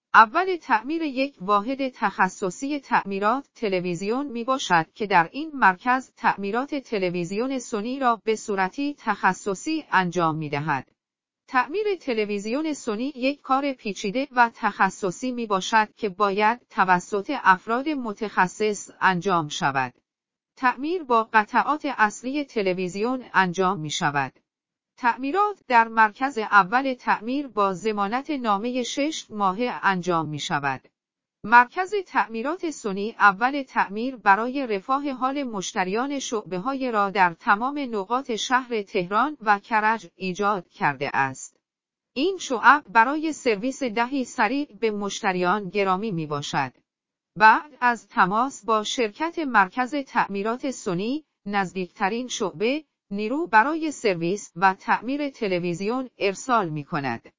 اول تعمیر یک واحد تخصصی تعمیرات تلویزیون می باشد که در این مرکز تعمیرات تلویزیون سونی را به صورتی تخصصی انجام می دهد. تعمیر تلویزیون سونی یک کار پیچیده و تخصصی می باشد که باید توسط افراد متخصص انجام شود. تعمیر با قطعات اصلی تلویزیون انجام می شود. تعمیرات در مرکز اول تعمیر با ضمانت نامه 6 ماهه انجام می شود. مرکز تعمیرات سونی اول تعمیر برای رفاه حال مشتریان شعبه‌های را در تمام نقاط شهر تهران و کرج ایجاد کرده است. این شعب برای سرویس دهی سریع به مشتریان گرامی می باشد. بعد از تماس با شرکت مرکز تعمیرات سونی، نزدیکترین شعبه نیرو برای سرویس و تعمیر تلویزیون ارسال می کند.